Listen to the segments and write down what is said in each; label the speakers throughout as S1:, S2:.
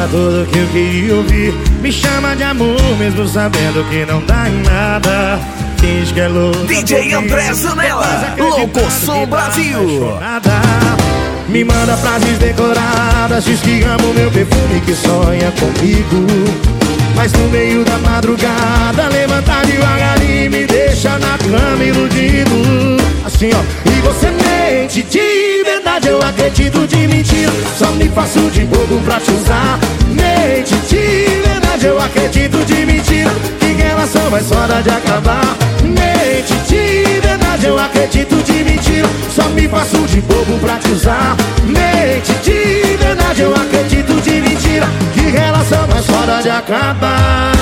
S1: Fala tudo que eu queria ouvir. Me chama de amor, mesmo sabendo que não dá em nada. Finge que é louco.
S2: DJ André Zanella, Louco Som Brasil.
S1: Me manda frases decoradas, diz que ama o meu perfume, que sonha comigo. Mas no meio da madrugada levanta devagarinho e me deixa na cama iludido. Assim ó, e você mente de verdade, eu acredito de mentira. Só me faço de bobo pra te usar. Mente de verdade, eu acredito de mentira. Que relação mais hora de acabar. Mente de verdade, eu acredito de mentira. Só me faço de bobo pra te usar. Mente de verdade, eu acredito de mentira. Que relação mais hora de acabar.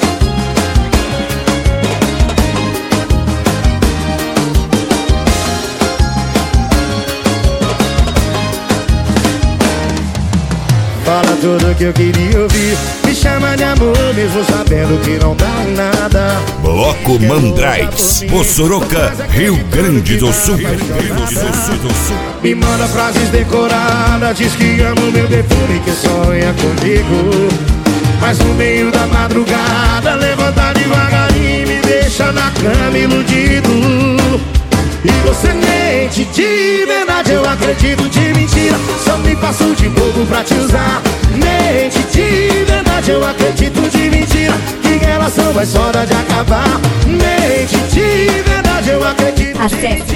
S1: Fala tudo que eu queria ouvir. Me chama de amor, mesmo sabendo que não dá em nada.
S3: Bloco Mandrites, Mossorocca, Rio Grande do Sul.
S1: Me manda frases decoradas, diz que ama o meu perfume, que sonha comigo. Mas no meio da madrugada levanta devagarinho e me deixa na cama iludido. E você mente de verdade, eu acredito de mentira. Só me faço de bobo pra te usar. Mente de verdade, eu acredito de mentira. Que relação vai só hora de acabar. Mente de verdade, eu acredito.
S4: Acesse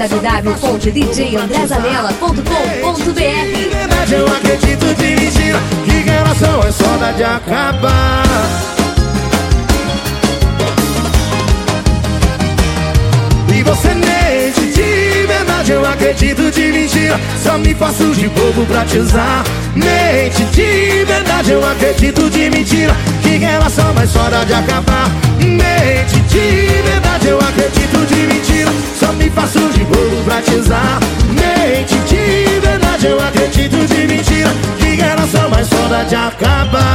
S4: www.djandrezanella.com.br.
S1: De verdade, eu acredito de mentira. Que relação é só hora de acabar. E você mente de verdade, eu acredito de mentira. Só me faço de bobo pra te usar. Mente de verdade, eu acredito de mentira. Que relação mais hora de acabar. Mente de verdade, eu acredito de mentira. Só me faço de bobo pra te usar. Mente de verdade, eu acredito de mentira. Que relação mais hora de acabar.